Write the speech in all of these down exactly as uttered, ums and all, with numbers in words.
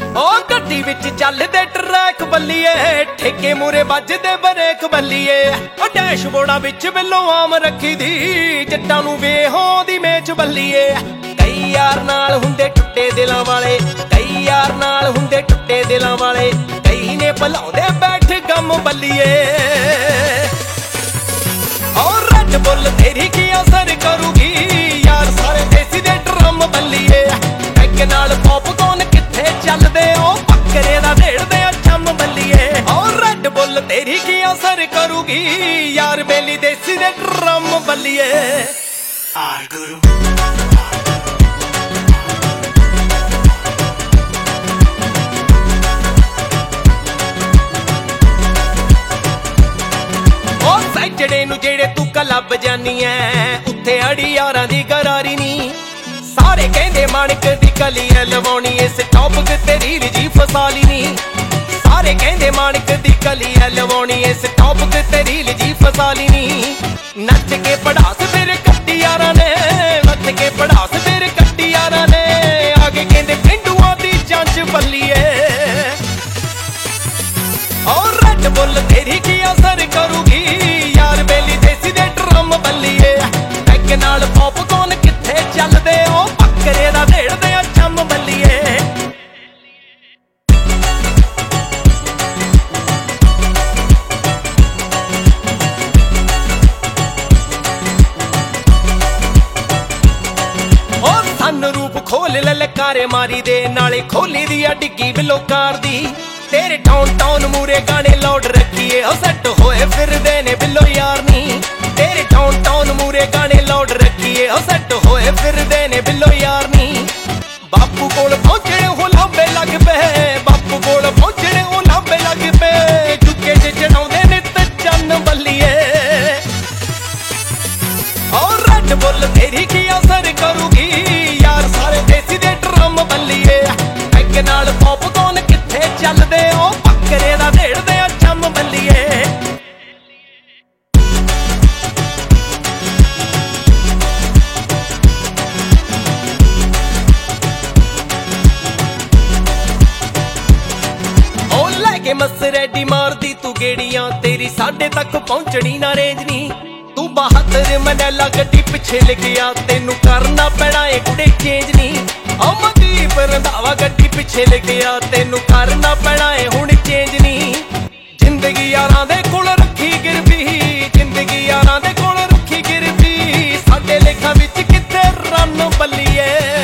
ओ गड्डी विच चलदे ट्रैक बल्लीए, ठेके मूरे वजदे बरेक बल्लीए। ओ डैशबोर्डां विच बिल्लो आम रखी दी, जट्टां नूं बेहों दी मेच बल्लीए। कई यार नाल हुंदे टुੱਟੇ दिलां वाले, कई यार नाल हुंदे टुੱਟੇ दिलां वाले, कई ने भुलाउंदे बैठ गम बल्लीए। और रेड बुल तेरी की असर करूगी, यार सारे देसी दे ड्रम बल्लीए। पैग नाल पॉपकॉर्न किथे चलदे, ओ बकरे दा ढेड़दे चम बल्लीए। और रेड बुल तेरी की असर करूगी, यार बेली देसी दे ड्रम बल्लीए। आर गुरु ਜਿਹੜੇ ਨੂੰ ਜਿਹੜੇ ਤੂੰ ਕਲੱਬ ਜਾਨੀ ਐ, ਉੱਥੇ ਅੜੀ ਯਾਰਾਂ ਦੀ ਗਰਾਰੀ ਨੀ। ਸਾਰੇ ਕਹਿੰਦੇ ਮਾਣਕ ਦੀ ਕਲੀ ਐ ਲਵਾਉਣੀ, ਇਸ ਟੌਪਕ ਤੇ ਰੀਲ ਜੀ ਫਸਾਲੀ ਨੀ। ਸਾਰੇ ਕਹਿੰਦੇ ਮਾਣਕ ਦੀ ਕਲੀ ਐ ਲਵਾਉਣੀ, ਇਸ ਟੌਪਕ ਤੇ ਰੀਲ ਜੀ ਫਸਾਲੀ ਨੀ। ਨੱਚ ਕੇ ਪੜਾਸ ਫਿਰ ਕੱਟੀ ਯਾਰਾਂ ਨੇ, ਨੱਚ ਕੇ ਪੜਾਸ ਫਿਰ ਕੱਟੀ ਯਾਰਾਂ ਨੇ। ਆਗੇ ਕਹਿੰਦੇ ਪਿੰਡੂਆਂ ਦੀ ਜਾਂਚ ਬੱਲੀਏ। ਔਰ ਰੈਡ ਬੁੱਲ ਤੇਰੀ ਕੀ ਅਸਰ ਕਰੂਗੀ, यार बेली देसी दे ड्रम बल्लीए। पैग नाल पॉपकॉर्न किथे चलदे, ओ बकरे दा ढेड़दे चम बल्लीए। ओ सन रूप खोल ललकारे मारी दे, नाले खोली दी आ डिग्गी बिलोकार दी। तेरे टाउन टाउन मूरे गाने लौट रखिए, ओ सेट होए फिरदे ने बिल्लो यार नी। तेरे टाउन टाउन मूरे गाने लौट रखिए, ओ सेट होए फिरदे ने बिल्लो यार नी। बापू कोल पहुंचने हो लांबे लग पे, बापू कोल पहुंचने हो लांबे लग पे। चुके च चढ़ाउंदे नित चन्न बल्लीए। और रेड बुल तेरी की असर करूगी, यार सारे देसी दे ड्रम बल्लीए। पैग नाल पॉपकॉर्न किथे चलदे, ओ बकरे दा ढेड़दे चम बल्लीए। ओ लैके मस रेडी मारदी तू गेड़ियां, तेरी साडे तक पहुंचनी ना रेंज नी। तू बहादुर मनैला गड्डी पिछे लिखिया, तेनू करना पैना ए कुड़े चेंज नी। अमनदीप रंधावा गड्डी पिछे लिखिया, तेनू करना पैना ए हुण चेंज नी। जिंदगी यारां दे कोल रखी गिरवी, जिंदगी यारां दे कोल रखी गिरवी। साडे लेखां विच किथे रन बल्लीए।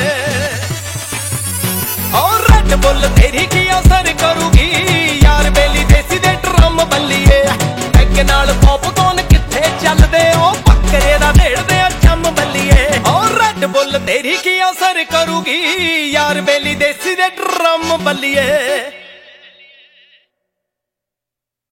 और रेड बुल तेरी की असर करूगी, यार बेली देसी दे ड्रम बल्लीए। पैग नाल पॉपकॉर्न किथे चलदे, ओ बकरे दा ढेड़दे चम बल्लीए। और रेड बुल तेरी की असर करूगी, यार बेली देसी दे ड्रम बल्लीए।